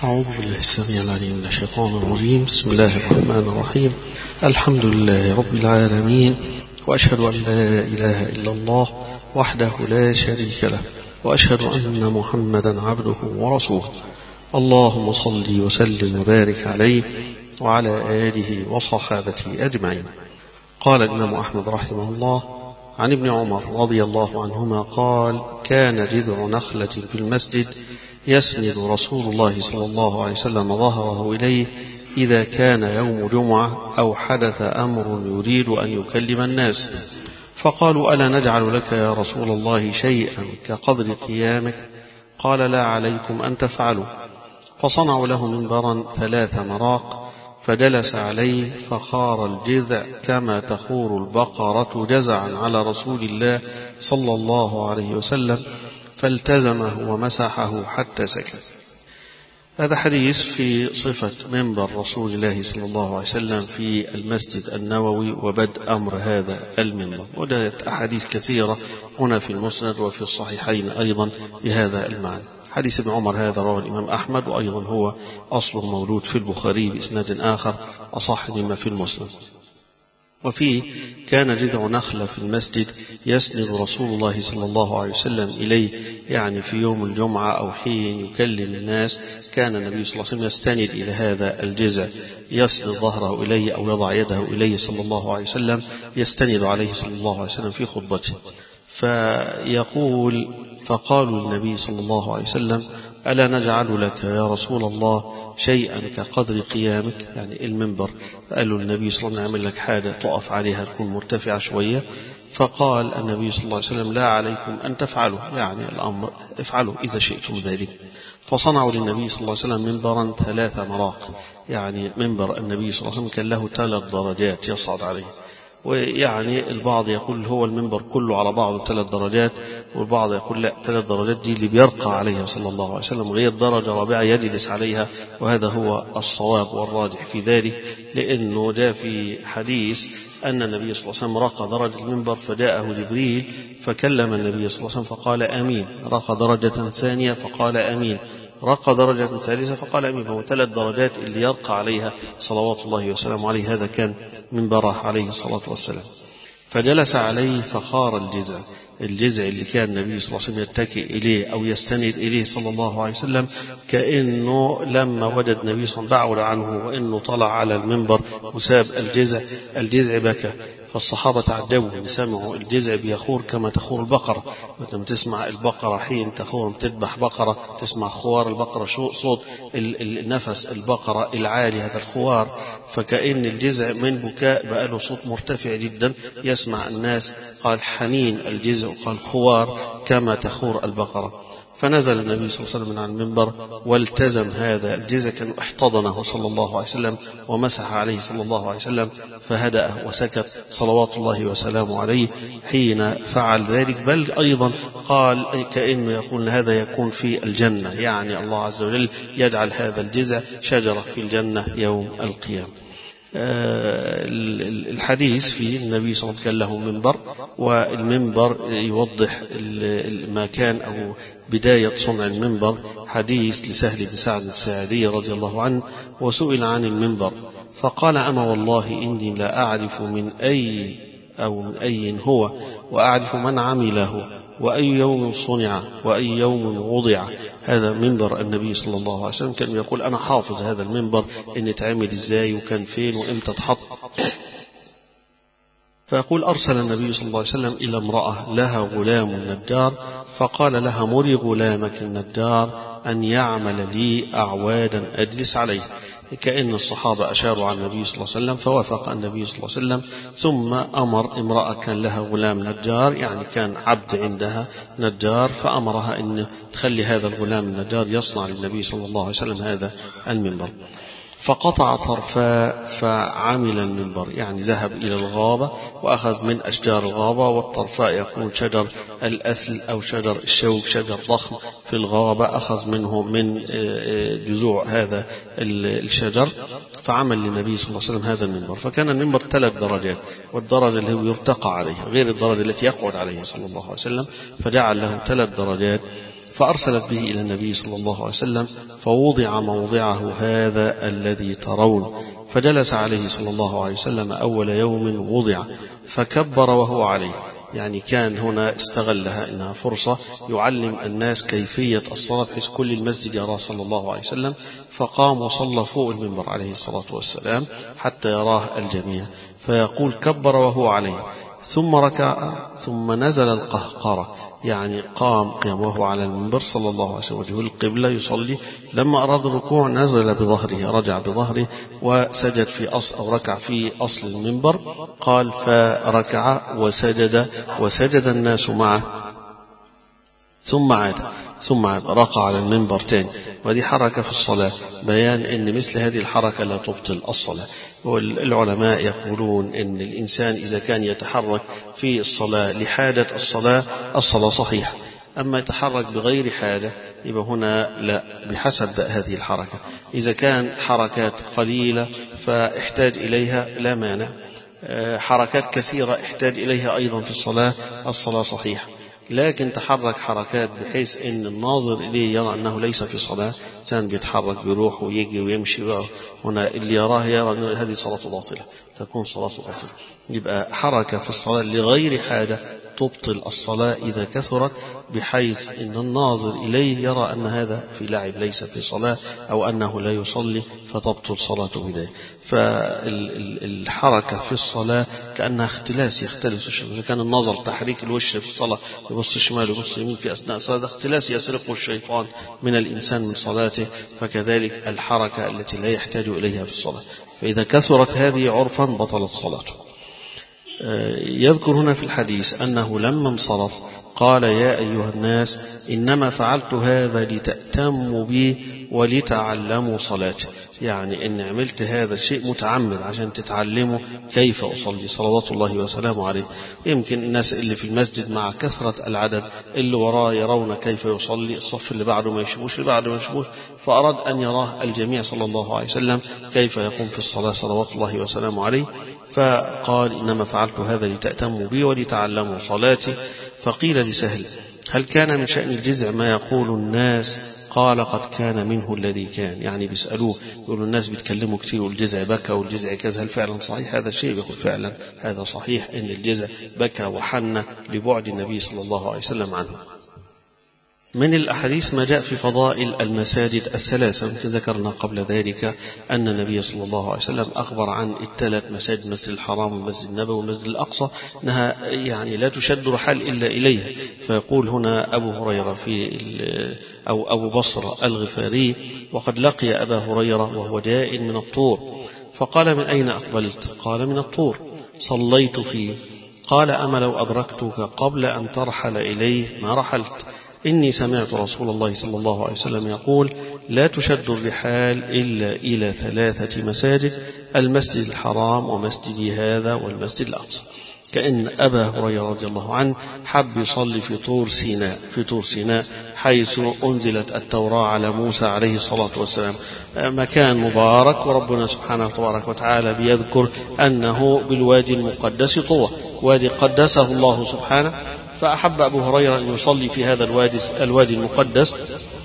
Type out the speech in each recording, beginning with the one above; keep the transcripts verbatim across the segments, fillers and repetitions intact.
أعوذ بالله السميع العليم من الشيطان الرجيم. بسم الله الرحمن الرحيم. الحمد لله رب العالمين، وأشهد أن لا إله إلا الله وحده لا شريك له، وأشهد أن محمدا عبده ورسوله. اللهم صل وسلم وبارك عليه وعلى آله وصحابته أجمعين. قال الإمام أحمد رحمه الله عن ابن عمر رضي الله عنهما قال: كان جذع نخلة في المسجد يسند رسول الله صلى الله عليه وسلم ظهره إليه إذا كان يوم جمعة أو حدث أمر يريد أن يكلم الناس، فقالوا: ألا نجعل لك يا رسول الله شيئا كقدر قيامك؟ قال: لا عليكم أن تفعلوا. فصنعوا له منبرا ثلاث مراق فجلس عليه فخار الجذع كما تخور البقرة جزعا على رسول الله صلى الله عليه وسلم، فالتزمه ومسحه حتى سكت. هذا حديث في صفة منبر رسول الله صلى الله عليه وسلم في المسجد النبوي وبدء أمر هذا المنبر، وجدت أحاديث كثيرة هنا في المسند وفي الصحيحين أيضا بهذا المعنى. حديث ابن عمر هذا رواه الإمام أحمد، وأيضا هو أصله مولود في البخاري بإسناد آخر أصح مما في المسند. وفيه: كان جذع نخلة في المسجد يسند رسول الله صلى الله عليه وسلم إليه، يعني في يوم الجمعة أو حين يكلم الناس كان النبي صلى الله عليه وسلم يستند إلى هذا الجذع، يسند ظهره إليه أو يضع يده إليه صلى الله عليه وسلم، يستند عليه صلى الله عليه وسلم في خطبته. فيقول: فقالوا للنبي صلى الله عليه وسلم: ألا نجعل لك يا رسول الله شيئا كقدر قيامك؟ يعني المنبر. قالوا للنبي صلى الله عليه وسلم: نعمل لك حاجة تقف عليها تكون مرتفعة شوية. فقال النبي صلى الله عليه وسلم: لا عليكم أن تفعلوا، يعني الأمر افعلوا إذا شئتم ذلك. فصنعوا للنبي صلى الله عليه وسلم منبرا ثلاث مراق، يعني منبر النبي صلى الله عليه وسلم كان له ثلاث درجات يصعد عليه. ويعني البعض يقول هو المنبر كله على بعضه ثلاث درجات، والبعض يقول لا، ثلاث درجات دي اللي بيرقى عليها صلى الله عليه وسلم، غير درجة رابعة يجلس عليها، وهذا هو الصواب والراجح في ذلك، لأنه جاء في حديث أن النبي صلى الله عليه وسلم رقى درجة المنبر فجاءه جبريل فكلم النبي صلى الله عليه وسلم فقال آمين، رقى درجة ثانية فقال آمين، رقى درجة ثالثة فقال أمين. فهو ثلاث درجات اللي يرقى عليها صلوات الله وسلامه عليه. هذا كان منبره عليه الصلاة والسلام. فجلس عليه فخار الجذع، الجذع اللي كان النبي صلى الله عليه وسلم يتكئ إليه أو يستند إليه صلى الله عليه وسلم، كأنه لما وجد النبي صلى الله عليه وسلم بعد عنه وإنه طلع على المنبر وساب الجذع، الجذع بكى. فالصحابة تعجبوا، سمعوا الجذع بيخور كما تخور البقرة. لما تسمع البقرة حين تخور تذبح بقرة تسمع خوار البقرة، صوت النفس البقرة العالي هذا الخوار، فكأن الجذع من بكاء بقى له صوت مرتفع جدا يسمع الناس. قال حنين الجذع، قال خوار كما تخور البقرة. فنزل النبي صلى الله عليه وسلم من على المنبر والتزم هذا الجذع، كان احتضنه صلى الله عليه وسلم ومسح عليه صلى الله عليه وسلم فهدأه وسكت صلوات الله وسلامه عليه حين فعل ذلك. بل أيضا قال كأنه يقول هذا يكون في الجنة، يعني الله عز وجل يجعل هذا الجذع شجرة في الجنة يوم القيامة. الحديث في النبي صلى الله عليه وسلم كان له منبر، والمنبر يوضح ما كان أو بداية صنع المنبر. حديث لسهل بن سعد الساعدي رضي الله عنه، وسئل عن المنبر فقال: أما والله إني لا أعرف من أي أو من أي هو، وأعرف من عمله، وأي يوم صنع، وأي يوم وضع. هذا منبر النبي صلى الله عليه وسلم، كان يقول أنا حافظ هذا المنبر إن يتعمل إزاي وكان فين وإمتى تحط. فيقول: أرسل النبي صلى الله عليه وسلم إلى امرأة لها غلام نجار، فقال لها: مري غلامك النجار أن يعمل لي أعوادا أجلس عليه. كأن الصحابة أشاروا على النبي صلى الله عليه وسلم فوافق النبي صلى الله عليه وسلم، ثم أمر امرأة كان لها غلام نجار، يعني كان عبد عندها نجار، فأمرها أن تخلي هذا الغلام النجار يصنع للنبي صلى الله عليه وسلم هذا المنبر. فقطع طرفا فعمل المنبر، يعني ذهب إلى الغابة وأخذ من أشجار الغابة، والطرفاء يكون شجر الأثل أو شجر الشوك، شجر ضخم في الغابة، أخذ منه من جذوع هذا الشجر فعمل للنبي صلى الله عليه وسلم هذا المنبر. فكان المنبر ثلاث درجات، والدرجة اللي هو يرتقى عليها غير الدرجة التي يقعد عليها صلى الله عليه وسلم، فجعل له ثلاث درجات. فأرسلت به إلى النبي صلى الله عليه وسلم فوضع موضعه هذا الذي ترون، فجلس عليه صلى الله عليه وسلم أول يوم وضع فكبر وهو عليه. يعني كان هنا استغلها إنها فرصة يعلم الناس كيفية الصلاة بحيث كل المسجد يراه صلى الله عليه وسلم، فقام وصلى فوق المنبر عليه الصلاة والسلام حتى يراه الجميع، فيقول كبر وهو عليه ثم ركع ثم نزل القهقرة، يعني قام قيام وهو على المنبر صلى الله عليه وسلم وجهه القبلة يصلي، لما أراد الركوع نزل بظهره رجع بظهره وسجد في أصل أو ركع في أصل المنبر. قال فركع وسجد وسجد الناس معه ثم عاد ثم عاد رقع على المنبر تاني. وهذه حركة في الصلاة، بيان أن مثل هذه الحركة لا تبطل الصلاة. والعلماء يقولون أن الإنسان إذا كان يتحرك في الصلاة لحاجة الصلاة الصلاة صحيحة، أما يتحرك بغير حاجة يبقى هنا لا، بحسب هذه الحركة. إذا كان حركات قليلة فاحتاج إليها لا مانع، حركات كثيرة احتاج إليها أيضا في الصلاة الصلاة صحيحة. لكن تحرك حركات بحيث ان الناظر اليه يرى انه ليس في صلاه، انسان بيتحرك بيروح ويجي ويمشي بقى هنا اللي يراه يرى ان هذه صلاه باطله، تكون صلاه باطله. يبقى حركه في الصلاه لغير حاجه تبطل الصلاة إذا كثرت، بحيث أن الناظر إليه يرى أن هذا في لعب ليس في صلاة أو أنه لا يصلي فتبطل صلاته بذلك. فالحركة في الصلاة كأنها اختلاس يختلس، إذا كان النظر تحريك الوش في الصلاة يبص شمال يبص يمين في أثناء الصلاة اختلاس يسرقه الشيطان من الإنسان من صلاته، فكذلك الحركة التي لا يحتاج إليها في الصلاة، فإذا كثرت هذه عرفا بطلت صلاته. يذكر هنا في الحديث أنه لما انصرف قال يا أيها الناس إنما فعلت هذا لتأتموا بي ولتعلموا صلاتي، يعني إن عملت هذا الشيء متعمد عشان تتعلموا كيف أصلي صلوات الله وسلامه عليه. يمكن الناس اللي في المسجد مع كثرة العدد اللي وراه يرون كيف يصلي، الصف اللي بعده ما يشبوش اللي بعده ما يشبوش، فأراد أن يراه الجميع صلى الله عليه وسلم كيف يقوم في الصلاة صلوات الله وسلامه عليه، فقال إنما فعلت هذا لتأتموا بي ولتعلموا صلاتي. فقيل لسهل هل كان من شأن الجزع ما يقول الناس؟ قال قد كان منه الذي كان، يعني بيسألوه يقولوا الناس بيتكلموا كتير والجزع بكى والجزع كذا، هل فعلا صحيح هذا الشيء؟ يقول فعلا هذا صحيح إن الجزع بكى وحن لبعد النبي صلى الله عليه وسلم عنه. من الأحاديث ما جاء في فضائل المساجد الثلاثة، ذكرنا قبل ذلك أن النبي صلى الله عليه وسلم أخبر عن الثلاث مساجد، المسجد الحرام والمسجد النبوي والمسجد الأقصى، أنها يعني لا تشد رحال إلا إليها. فيقول هنا أبو هريرة في أو أبو بصرة الغفاري وقد لقي أبا هريرة وهو جاء من الطور، فقال من أين أقبلت؟ قال من الطور، صليت فيه. قال أما لو أدركتك قبل أن ترحل إليه ما رحلت، إني سمعت رسول الله صلى الله عليه وسلم يقول لا تشد الرحال إلا إلى ثلاثة مساجد، المسجد الحرام ومسجدي هذا والمسجد الأقصى. كأن أبا هريرة رضي الله عنه حب يصلي في طور سيناء، في طور سيناء حيث أنزلت التوراة على موسى عليه الصلاة والسلام، مكان مبارك، وربنا سبحانه تبارك وتعالى بيذكر أنه بالوادي المقدس طوى، وادي قدسه الله سبحانه، فأحب أبو هريرة أن يصلي في هذا الوادي الوادي المقدس،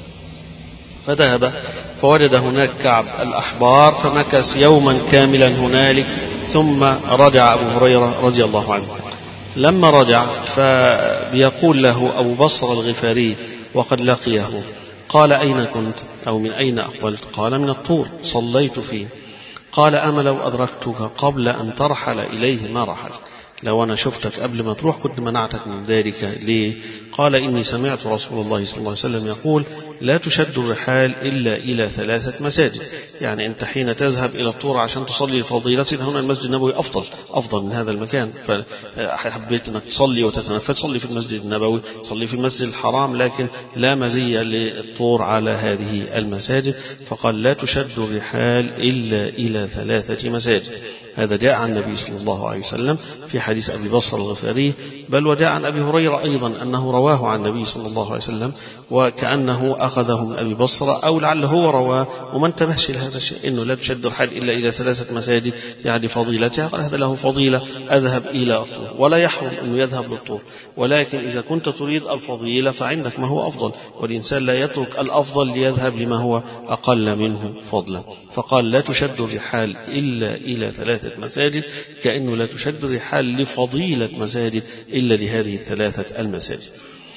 فذهب فوجد هناك كعب الأحبار فمكث يوما كاملا هنالك، ثم رجع أبو هريرة رضي الله عنه. لما رجع فبيقول له أبو بصر الغفاري وقد لقيه قال أين كنت أو من أين أقبلت؟ قال من الطور صليت فيه. قال أما لو أدركتك قبل أن ترحل إليه ما رحلت، لو أنا شفتك قبل ما تروح كنت منعتك من ذلك. ليه؟ قال إني سمعت رسول الله صلى الله عليه وسلم يقول لا تشد الرحال إلا إلى ثلاثة مساجد، يعني أنت حين تذهب إلى الطور عشان تصلي لفضيلتك هنا المسجد النبوي أفضل أفضل من هذا المكان، فحبيت أنك تصلي وتتنفل صلي في المسجد النبوي، صلي في المسجد الحرام، لكن لا مزية للطور على هذه المساجد. فقال لا تشد الرحال إلا إلى ثلاثة مساجد. هذا جاء عن النبي صلى الله عليه وسلم في حديث أبي بصر الغفاري بل وجاء عن أبي هريرة أيضا أنه رواه عن النبي صلى الله عليه وسلم وكأنه أخذه من أبي بصرة أو لعله هو رواه وما انتبهش لهذا الشيء، إنه لا تشد الرحال إلا إلى ثلاثة مساجد يعني فضيلتها، قال هذا له فضيلة أذهب إلى الطور، ولا يحرم أنه يذهب للطور، ولكن إذا كنت تريد الفضيلة فعندك ما هو أفضل، والإنسان لا يترك الأفضل ليذهب لما هو أقل منه فضلا. فقال لا تشد الرحال إلا إلى ثلاثة مساجد، كأنه لا تشد الرحال لفضيلة مساجد إلا لهذه الثلاثة المساجد.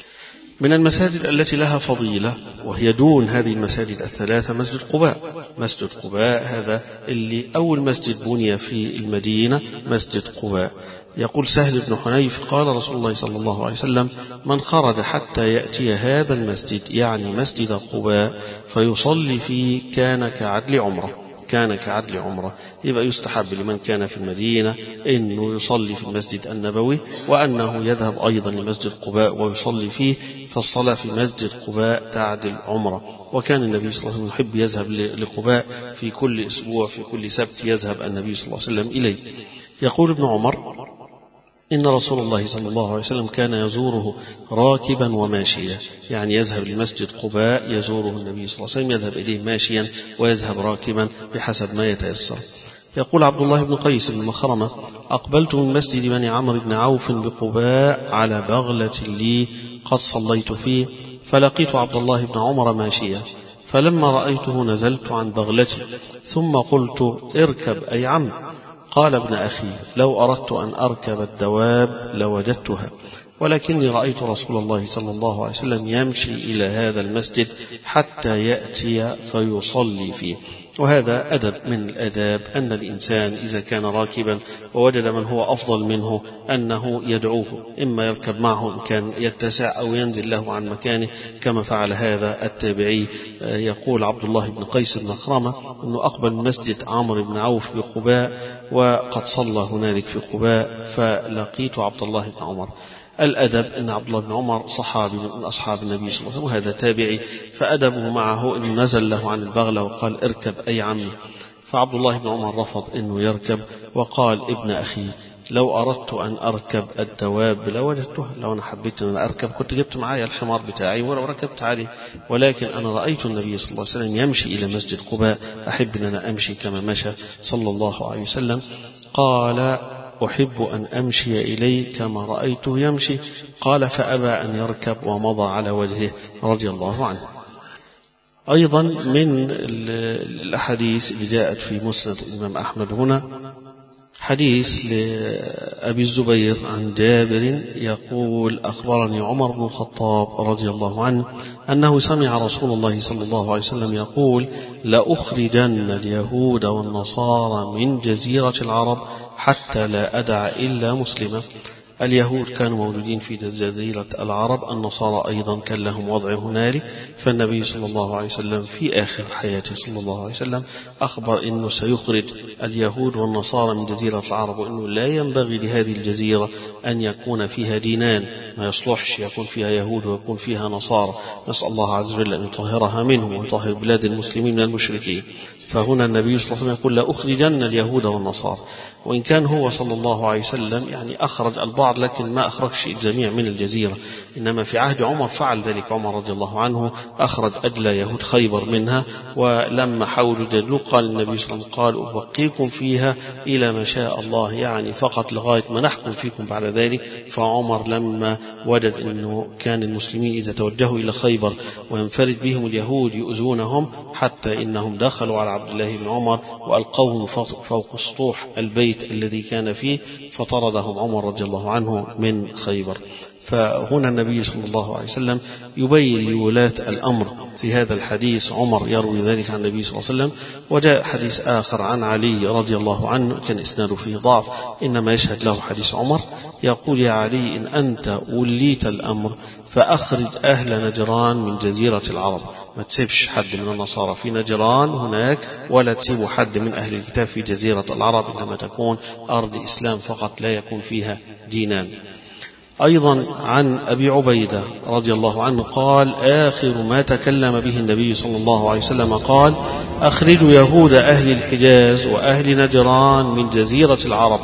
من المساجد التي لها فضيلة وهي دون هذه المساجد الثلاثة مسجد قباء. مسجد قباء هذا اللي أول مسجد بني في المدينة مسجد قباء. يقول سهل بن حنيف قال رسول الله صلى الله عليه وسلم من خرج حتى يأتي هذا المسجد يعني مسجد قباء فيصلي فيه كان كعدل عمره، كان كعدل عمره. يبقى يستحب لمن كان في المدينة أنه يصلي في المسجد النبوي وأنه يذهب أيضا لمسجد قباء ويصلي فيه، فالصلاة في مسجد قباء تعدل عمره. وكان النبي صلى الله عليه وسلم يحب يذهب لقباء في كل أسبوع، في كل سبت يذهب النبي صلى الله عليه وسلم إليه. يقول ابن عمر إن رسول الله صلى الله عليه وسلم كان يزوره راكبا وماشيا، يعني يذهب لمسجد قباء يزوره النبي صلى الله عليه وسلم، يذهب إليه ماشيا ويذهب راكبا بحسب ما يتيسر. يقول عبد الله بن قيس بن مخرمة أقبلت من مسجد بني عمرو بن عوف بقباء على بغلة لي قد صليت فيه، فلقيت عبد الله بن عمر ماشيا، فلما رأيته نزلت عن بغلتي ثم قلت اركب أي عم. قال ابن أخي لو أردت أن أركب الدواب لوجدتها، ولكني رأيت رسول الله صلى الله عليه وسلم يمشي إلى هذا المسجد حتى يأتي فيصلي فيه. وهذا أدب من الأداب أن الإنسان إذا كان راكبا ووجد من هو أفضل منه أنه يدعوه، إما يركب معه إن كان يتسع أو ينزل له عن مكانه كما فعل هذا التابعي. يقول عبد الله بن قيس بن مخرمة أنه أقبل من مسجد عمرو بن عوف بقباء وقد صلى هنالك في قباء فلقيت عبد الله بن عمر. الأدب أن عبد الله بن عمر صحابي من أصحاب النبي صلى الله عليه وسلم وهذا تابعي، فأدبه معه أنه نزل له عن البغلة وقال اركب أي عمي، فعبد الله بن عمر رفض أنه يركب وقال ابن أخي لو أردت أن أركب الدواب لوجدتها، لو أنا حبيت أن أركب كنت جبت معي الحمار بتاعي ولو ركبت عليه، ولكن أنا رأيت النبي صلى الله عليه وسلم يمشي إلى مسجد قباء، أحب أن أنا أمشي كما مشى صلى الله عليه وسلم. قال أحب أن أمشي إليه كما رأيته يمشي. قال فأبى أن يركب ومضى على وجهه رضي الله عنه. أيضا من الأحاديث اللي جاءت في مسند الإمام أحمد هنا حديث لأبي الزبير عن جابر يقول أخبرني عمر بن الخطاب رضي الله عنه أنه سمع رسول الله صلى الله عليه وسلم يقول لأخرجن اليهود والنصارى من جزيرة العرب حتى لا أدع إلا مسلما. اليهود كانوا موجودين في جزيرة العرب، النصارى أيضا كان لهم وضع هنالك، فالنبي صلى الله عليه وسلم في آخر حياته صلى الله عليه وسلم أخبر أنه سيخرج اليهود والنصارى من جزيرة العرب، وأنه لا ينبغي لهذه الجزيرة أن يكون فيها دينان، ما يصلحش يكون فيها يهود ويكون فيها نصارى. نسأل الله عز وجل أن يطهرها منهم ويطهر بلاد المسلمين من المشركين. فهنا النبي صلى الله عليه وسلم يقول لأخرجن اليهود والنصارى، وإن كان هو صلى الله عليه وسلم يعني أخرج البعض لكن ما أخرجش الجميع من الجزيرة، إنما في عهد عمر فعل ذلك عمر رضي الله عنه، أخرج أدلى يهود خيبر منها، ولما حاولوا يجادلوه قال النبي صلى الله عليه وسلم قال أبقيكم فيها إلى ما شاء الله، يعني فقط لغاية ما نحكم فيكم بعد ذلك. فعمر لما وجد أنه كان المسلمين إذا توجهوا إلى خيبر وينفرد بهم اليهود يؤذونهم حتى إنهم دخلوا على عبد الله بن عمر وألقوهم فوق سطوح البيت الذي كان فيه، فطردهم عمر رضي الله عنه من خيبر. فهنا النبي صلى الله عليه وسلم يبين لولاة الأمر في هذا الحديث، عمر يروي ذلك عن النبي صلى الله عليه وسلم. وجاء حديث آخر عن علي رضي الله عنه كان إسناده فيه ضعف، إنما يشهد له حديث عمر يقول يا علي إن أنت وليت الأمر فأخرج أهل نجران من جزيرة العرب، ما تسيبش حد من النصارى في نجران هناك ولا تسيبوا حد من أهل الكتاب في جزيرة العرب، إنما تكون أرض إسلام فقط لا يكون فيها دينان. أيضا عن أبي عبيدة رضي الله عنه قال آخر ما تكلم به النبي صلى الله عليه وسلم قال أخرجوا يهود أهل الحجاز وأهل نجران من جزيرة العرب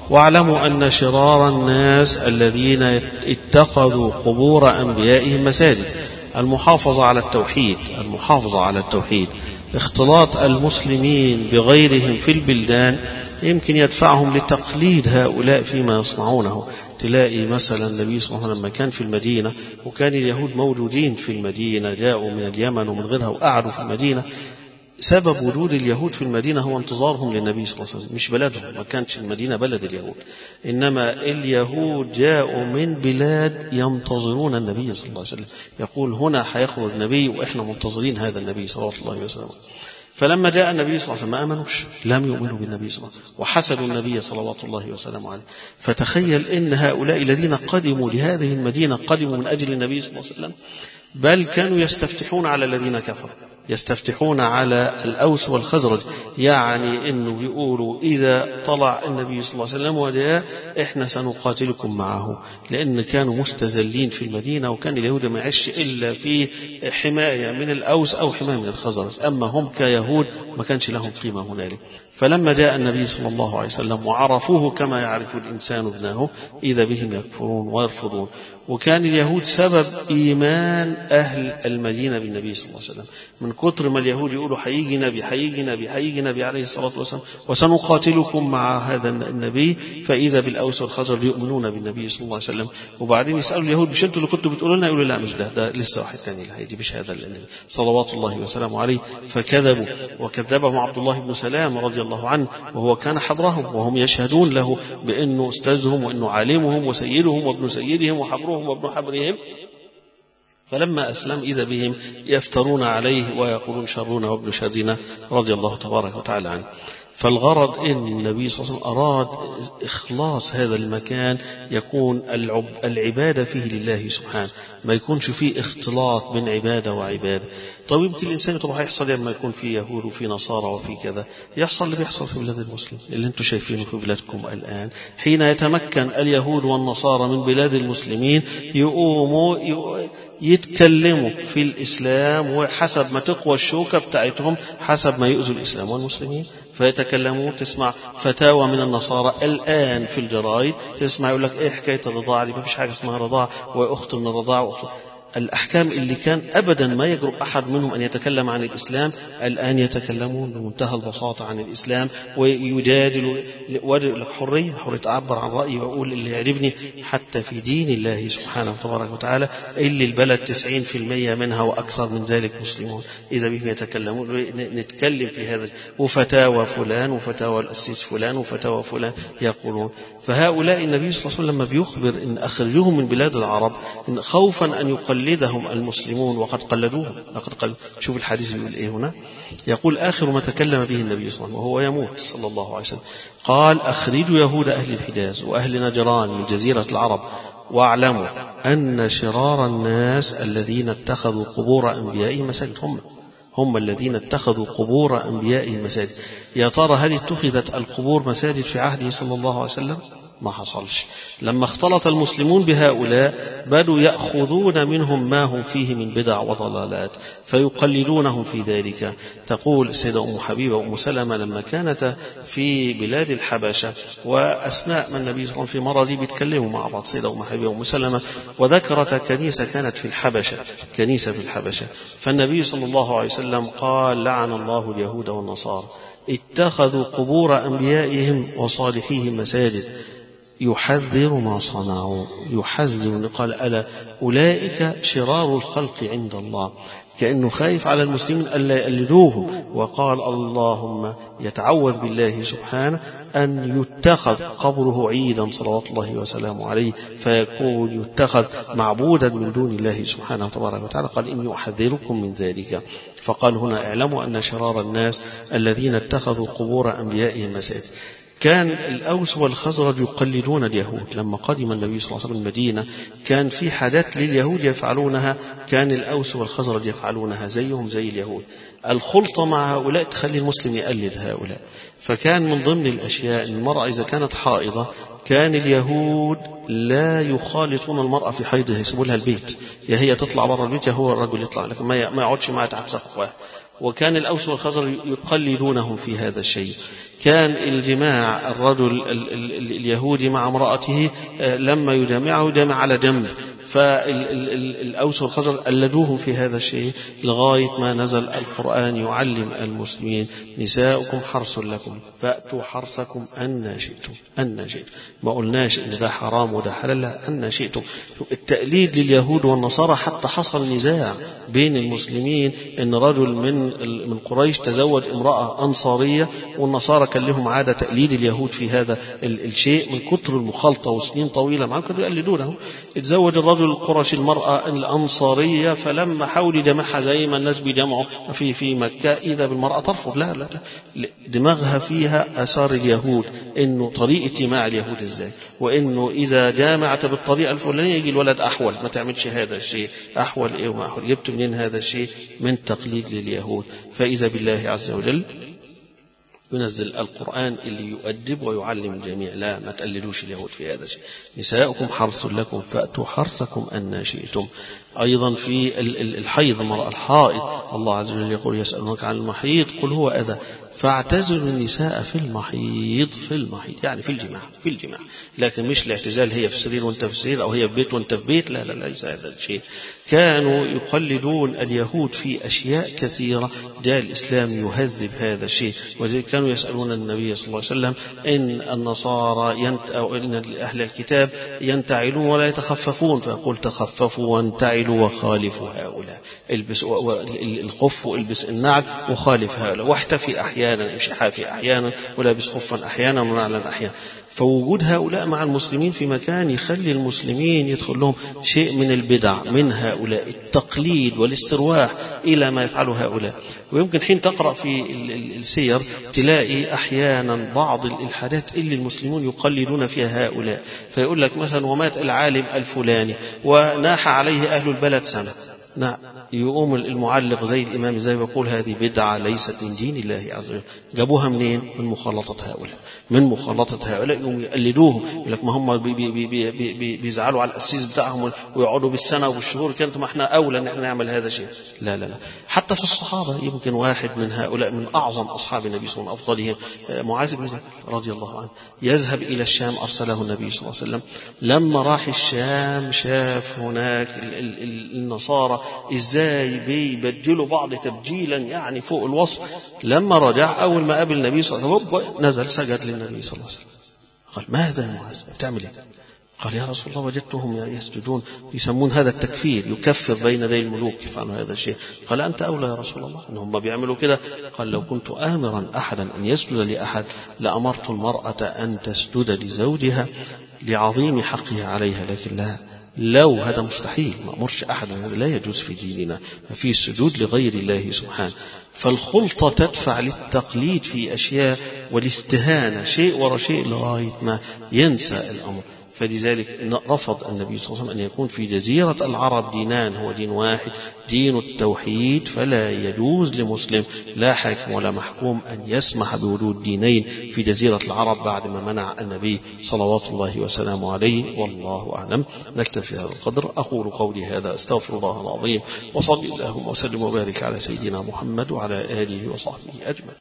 واعلموا أن شرار الناس الذين اتخذوا قبور أنبيائهم مساجد. المحافظة على التوحيد، المحافظة على التوحيد. اختلاط المسلمين بغيرهم في البلدان يمكن يدفعهم لتقليد هؤلاء فيما يصنعونه. تلاقي مثلا النبي صلى الله عليه وسلم لما كان في المدينة وكان اليهود موجودين في المدينة، جاءوا من اليمن ومن غيرها وقعدوا في المدينة، سبب وجود اليهود في المدينة هو انتظارهم للنبي صلى الله عليه وسلم، مش بلدهم، ما كانتش المدينة بلد اليهود، إنما اليهود جاءوا من بلاد ينتظرون النبي صلى الله عليه وسلم، يقول هنا حيخرج النبي وإحنا منتظرين هذا النبي صلى الله عليه وسلم. فلما جاء النبي صلى الله عليه وسلم ما آمنوش، لم يؤمنوا بالنبي صلى الله عليه وسلم وحسدوا النبي صلوات الله وسلامه عليه. فتخيل إن هؤلاء الذين قدموا لهذه المدينة قدموا من أجل النبي صلى الله عليه وسلم، بل كانوا يستفتحون على الذين كفروا، يستفتحون على الأوس والخزرج، يعني إنه يقولوا إذا طلع النبي صلى الله عليه وسلم وجاء إحنا سنقاتلكم معه، لأن كانوا مستذلين في المدينة، وكان اليهود ما يعيش إلا في حماية من الأوس أو حماية من الخزرج، أما هم كيهود ما كانش لهم قيمة هنالك. فلما جاء النبي صلى الله عليه وسلم وعرفوه كما يعرف الإنسان ابنه إذا بهم يكفرون ويرفضون. وكان اليهود سبب إيمان أهل المدينة بالنبي صلى الله عليه وسلم، من كتر ما اليهود يقولوا حيجي نبي حيجي نبي حيجي نبي عليه الصلاة والسلام وسنقاتلكم مع هذا النبي، فإذا بالأوس والخزرج يؤمنون بالنبي صلى الله عليه وسلم. وبعدين يسألوا اليهود مش انتوا اللي كنتوا بتقولوا لنا؟ يقولوا لا مش ده، ده لسه واحد ثاني اللي هيجي، مش هذا النبي صلوات الله وسلامه عليه. فكذبوا، وكذبهم عبد الله بن سلام رضي الله عنه، وهو كان حبرهم وهم يشهدون له بأنه أستاذهم وأنه عالمهم وسيدهم وابن سيدهم وحبرهم وابن حبرهم. فلما أسلم إذا بهم يفترون عليه ويقولون شرنا وابن شرنا رضي الله تبارك وتعالى عنه. فالغرض إن النبي صلى الله عليه وسلم أراد إخلاص هذا المكان، يكون العبادة فيه لله سبحانه، ما يكونش فيه اختلاط بين عبادة وعبادة. طيب يمكن الإنسان طبعا يحصل لما يكون فيه يهود وفي نصارى وفي كذا، يحصل اللي بيحصل في بلاد المسلم اللي انتم شايفينه في بلادكم الآن. حين يتمكن اليهود والنصارى من بلاد المسلمين يقوموا يتكلموا في الإسلام، وحسب ما تقوى الشوكة بتاعتهم حسب ما يؤذوا الإسلام والمسلمين فيتكلمون. تسمع فتاوى من النصارى الآن في الجرائد، تسمع يقول لك إيه حكاية الرضاعة دي؟ ما فيش حاجة اسمها رضاعة، وأخت من الرضاعة وأخت. الأحكام اللي كان أبدا ما يجرؤ أحد منهم أن يتكلم عن الإسلام الآن يتكلمون بمنتهى البساطة عن الإسلام، ويجادلوا لك حرية حرية أعبر عن رأيي وأقول اللي يعجبني حتى في دين الله سبحانه وتبارك وتعالى، اللي البلد تسعين في المية منها وأكثر من ذلك مسلمون، إذا بهم يتكلمون نتكلم في هذا، وفتاوى فلان وفتاوى الأسيس فلان وفتاوى فلان يقولون. فهؤلاء النبي صلى الله عليه وسلم لما بيخبر إن أخرجوهم من بلاد العرب إن خوفا أن يقل قلدهم المسلمون وقد قلدوهم لقد قلد. شوف الحديث بيقول ايه هنا، يقول آخر ما تكلم به النبي صلى الله عليه وسلم وهو يموت صلى الله عليه وسلم، قال أخرجوا يهود أهل الحجاز وأهل نجران من جزيرة العرب، واعلموا أن شرار الناس الذين اتخذوا قبور أنبيائهم مساجد. هم هم الذين اتخذوا قبور أنبيائهم مساجد. يا ترى هل اتخذت القبور مساجد في عهده صلى الله عليه وسلم؟ ما حصلش. لما اختلط المسلمون بهؤلاء بدوا يأخذون منهم ما هم فيه من بدع وضلالات فيقلدونهم في ذلك. تقول السيدة أم حبيبة وأم سلمة لما كانت في بلاد الحبشة، وأثناء ما النبي صلى الله عليه وسلم في مرضه بيتكلموا مع بعض السيدة أم حبيبة وأم سلمة، وذكرت كنيسة كانت في الحبشة، كنيسة في الحبشة، فالنبي صلى الله عليه وسلم قال لعن الله اليهود والنصارى اتخذوا قبور أنبيائهم وصالحيهم مساجد، يحذر ما صنعوا، يحذر. قال ألا أولئك شرار الخلق عند الله، كأنه خايف على المسلمين ألا يقلدوهم. وقال اللهم يتعوذ بالله سبحانه أن يتخذ قبره عيدا صلوات الله وسلامه عليه، فيكون يتخذ معبودا من دون الله سبحانه وتبارك وتعالى. قال إني أحذركم من ذلك. فقال هنا اعلموا أن شرار الناس الذين اتخذوا قبور أنبيائهم مساجد. كان الأوس والخزرج يقلدون اليهود. لما قدم النبي صلى الله عليه وسلم المدينة كان في حاجات لليهود يفعلونها، كان الأوس والخزرج يفعلونها زيهم زي اليهود. الخلطة مع هؤلاء تخلي المسلم يقلد هؤلاء. فكان من ضمن الأشياء المرأة إذا كانت حائضة كان اليهود لا يخالطون المرأة في حيضها، يسيبوا لها البيت، يا هي تطلع برا البيت يا هو الرجل يطلع، لكن ما يقعدش معها تحت سقف واحد. وكان الأوس والخزرج يقلدونهم في هذا الشيء. كان الجماع الرجل ال ال ال اليهودي مع امرأته لما يجامعه يجامع على جنب، فالأوس والخزرج قلدوهم في هذا الشيء لغاية ما نزل القرآن يعلم المسلمين نساؤكم حرث لكم فأتوا حرثكم أن شئتم أن شئتم. ما قلناش إن ده حرام وده حلال، لا، أن شئتم. التقليد لليهود والنصارى حتى حصل نزاع بين المسلمين إن رجل من من قريش تزوج امرأة أنصارية، والنصارى كان لهم عادة تقليد اليهود في هذا الشيء من كتر المخالطة وسنين طويلة معهم كانوا يقلدونه. اتزوج الرجل القرشي المرأة الأنصارية، فلما حاول يجمعها زي ما الناس بيجمعوا في في مكة إذا بالمرأة ترفض، لا لا لا، دماغها فيها آثار اليهود، إنه طريقة جماع اليهود إزاي، وإنه إذا جامعت بالطريقة الفلانية يجي الولد أحول، ما تعملش هذا الشيء. أحول إيه وما أحول؟ جبت منين هذا الشيء؟ من تقليد لليهود. فإذا بالله عز وجل ينزل القرآن اللي يؤدب ويعلم الجميع، لا، ما تقلدوش اليهود في هذا الشيء. نساؤكم حرث لكم فأتوا حرثكم أن شئتم. أيضا في الحيض، المرأة الحائض، الله عز وجل يقول يسألونك عن المحيض قل هو أذى فاعتزلوا النساء في المحيض في المحيض يعني في الجماع في الجماع لكن مش الاعتزال هي في السرير وانت في السرير أو هي في بيت وانت في بيت، لا لا ليس هذا الشيء. كانوا يقلدون اليهود في أشياء كثيرة، جاء الإسلام يهذب هذا الشيء. وذلك كانوا يسألون النبي صلى الله عليه وسلم إن النصارى ينت أو إن أهل الكتاب ينتعلون ولا يتخففون، فيقول تخففوا وانتعلوا وخالفوا هؤلاء، البس الخف والبس النعل وخالف هؤلاء، واحتفي أحيانا، مش حافي أحيانا، ولابس خفا أحيانا ونعلا أحيانا. فوجود هؤلاء مع المسلمين في مكان يخلي المسلمين يدخل لهم شيء من البدع من هؤلاء، التقليد والاسترواح إلى ما يفعله هؤلاء. ويمكن حين تقرأ في السير تلاقي أحيانا بعض الحاجات اللي المسلمون يقلدون فيها هؤلاء، فيقول لك مثلا ومات العالم الفلاني وناح عليه أهل البلد سنة، نعم، يقوم المعلق زي الإمام زي بيقول هذه بدعة ليست من دين الله عز وجل. جابوها منين؟ من مخالطة هؤلاء من مخالطة هؤلاء يقوم يقلدوهم، يقول لك ما هم بي بي بي بي بي بيزعلوا على الأسيس بتاعهم ويقعدوا بالسنة وبالشهور، كانت ما احنا أولى أن احنا نعمل هذا الشيء. لا لا لا، حتى في الصحابة يمكن واحد من هؤلاء من أعظم أصحاب النبي صلى الله عليه وسلم أفضلهم معاذ بن جبل رضي الله عنه، يذهب إلى الشام، أرسله النبي صلى الله عليه وسلم. لما راح الشام شاف هناك النصارى إزاي بيبدلوا بعض تبجيلا يعني فوق الوصف. لما رجع أول ما قابل النبي صلى الله عليه وسلم نزل سجد للنبي صلى الله عليه وسلم، قال ماذا يا معاذ بتعمل ايه؟ قال يا رسول الله وجدتهم يسجدون، يسمون هذا التكفير، يكفر بين يدي الملوك يفعلون هذا الشيء. قال أنت أولى يا رسول الله ان هم بيعملوا كده. قال لو كنت آمرا أحدا أن يسجد لأحد لأمرت المرأة أن تسجد لزوجها لعظيم حقها عليها، لكن لا، لو هذا مستحيل، ما أمرش أحد، هذا لا يجوز في ديننا، ما فيه السجود لغير الله سبحانه. فالخلطة تدفع للتقليد في أشياء والاستهانة شيء ورا شيء لغاية ما ينسى الأمر. فلذلك رفض النبي صلى الله عليه وسلم أن يكون في جزيرة العرب دينان، هو دين واحد دين التوحيد، فلا يجوز لمسلم لا حاكم ولا محكوم أن يسمح بوجود دينين في جزيرة العرب بعد ما منع النبي صلوات الله وسلامه عليه. والله أعلم. نكتفي هذا القدر. أقول قولي هذا أستغفر الله العظيم، وصلي اللهم وسلم وبارك على سيدنا محمد وعلى آله وصحبه أجمعين.